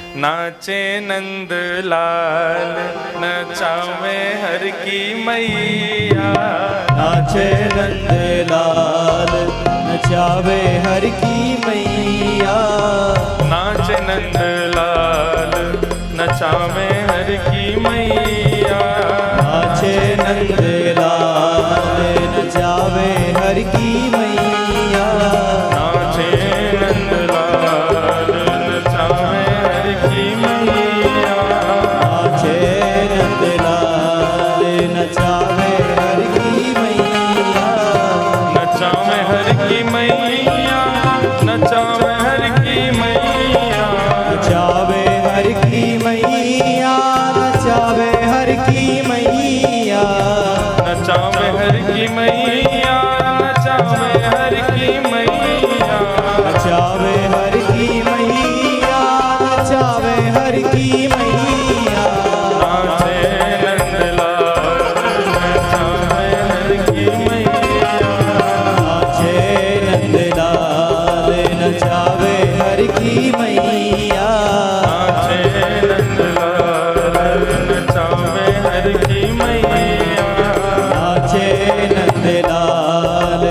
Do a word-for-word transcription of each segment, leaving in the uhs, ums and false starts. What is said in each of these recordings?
नाचे नंद लाल नचावे हर की मैया। नाचे नंद लाल नचावे हर की मैया। नाचे नंद लाल नचावे हर की मैया। नाचे नंद लाल नचावे हर की मैया। नाचे नंद लाल नचावे हर की मैया। नाचे नंद लाल नचावे हर की मैया। नचावे हर की मैया। नचावे हर की मैया। नचावे हर की मैया। नचावे हर की मैया। नचावे हर की मैया। नचावे हर की मैया। नचावे हर की मैया। नचावे हर की मैया। नाचे नंद लाल नचावे हर की मैया। नाचे नंद लाल नचावे हर की मैया। नाचे नंद लाल नचावे हर की मैया। नाचे नंद लाल।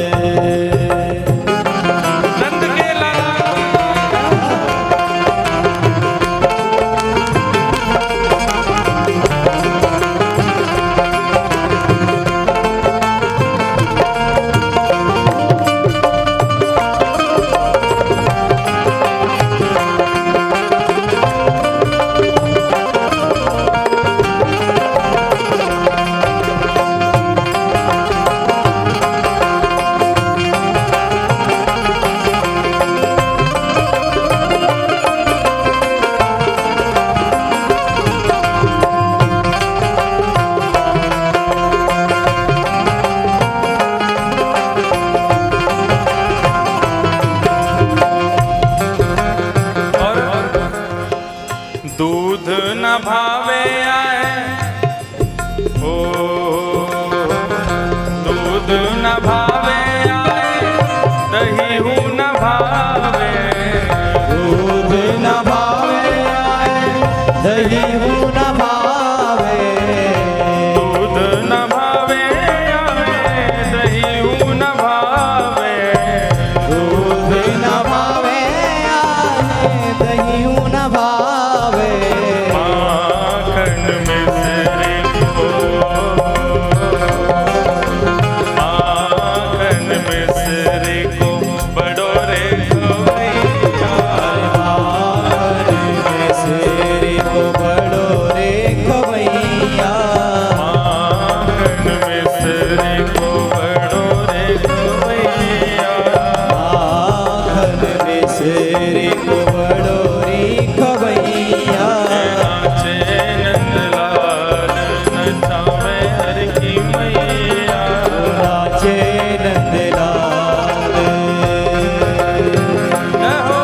नंद के लाल दूध न भावे आए ओ दूध न भावे आए दही हूँ न भावे। दूध न भावे आए दही हूँ न भावे। दूध न भावे आए दही हूँ न भावे। दूध न भावे आए दही हूँ न भावे। माखन मिश्री को माखन मिश्री को बड़ो रे खवैया। माखन मिश्री को बड़ो रे खवैया। माखन मिश्री को बड़ो रे खवैया। माखन मिश्री को बड़ो रे खवैया। नाचे नंद लाल नचावे हर की मैया। नाचे नंद लाल। जय हो।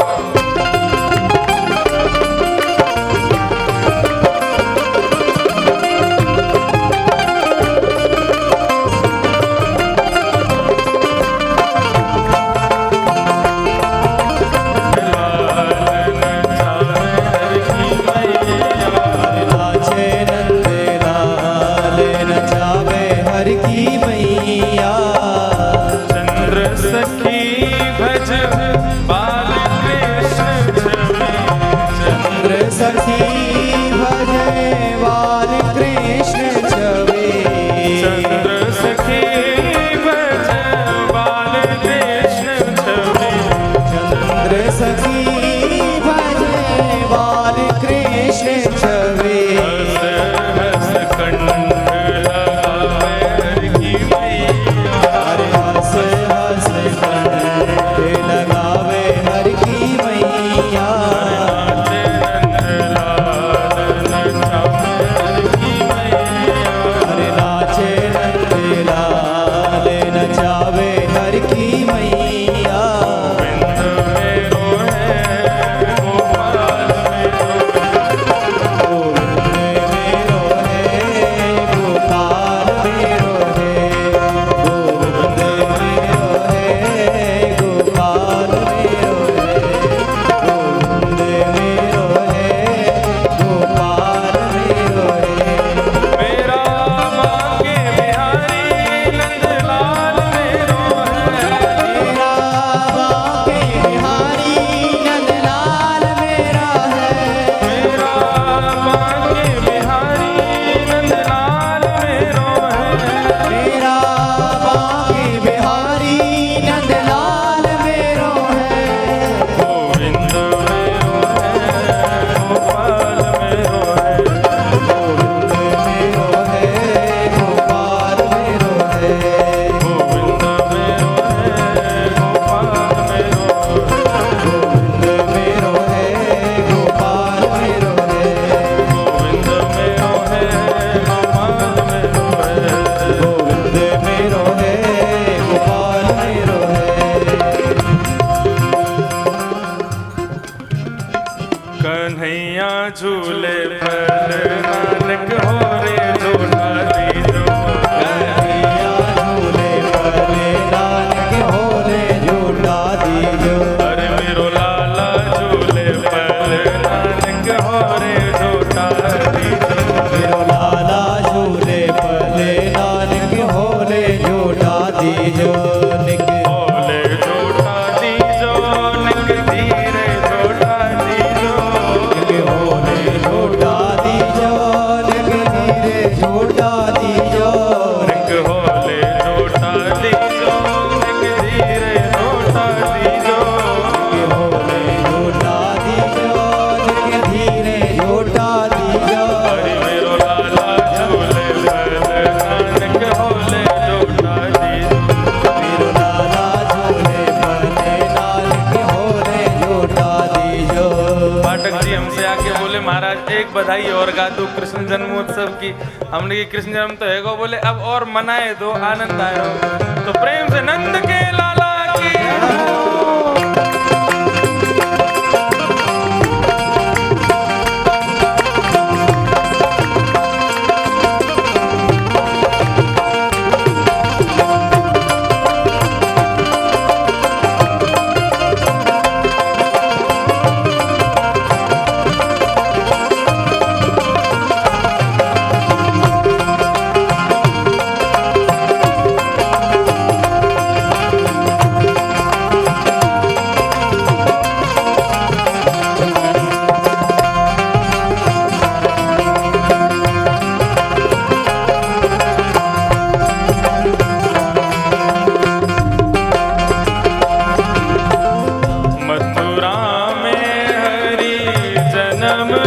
लाल नचावे हर की मैया। नाचे नंद लाल नचावे हर की मैया। चंद्र सखी भज बाल कृष्ण छवि। चंद्र सखी भजे बाल कृष्ण छवि। चंद्र सखी भज बाल कृष्ण छवि। चंद्र सखी भजे बाल कृष्ण छवि। हस हस कंठ लगावे हर की मैया। हरे हंस हंस कंठ लगावे हर की मैया। नाचे नंद लाल नचावे हर की मैया। हरे नाचे नंद लाल नचावे हर की मैया। बिंद मेरो है गोपाल मेरो। कन्हैया झूले पर नानक हो रे झूला दीजो। कन्हैया झूले पर नानक हो रे झूला दीजो। अरे मेरो लाला झूले पर नानक हो रे झूला दीजो। मेरो लाला झूले पर नानक हो रे झूला दीजो। निक होले झूठा दीजो निक धीरे झूठा दीजो। निक होले झूठा दीजो निक धीरे झूठा दीजो। निक होले झूठा दीजो निक धीरे झूठा दीजो। निक होले झूठा दीजो निक धीरे झूठा दीजो। हरि मेरो लाला झूले पर नानक होले झूठा दीजो। मेरो लाला झूले पर नानक हो रे झूठा दीजो। पाठक जी हमसे आके बोले महाराज एक बधाई और गा दो कृष्ण जन्मोत्सव की। हमने की कृष्ण जन्म तो है गो, बोले अब और मनाए दो आनंद आयो। तो प्रेम से नंद के लाला की मथुरा में हरि जन्म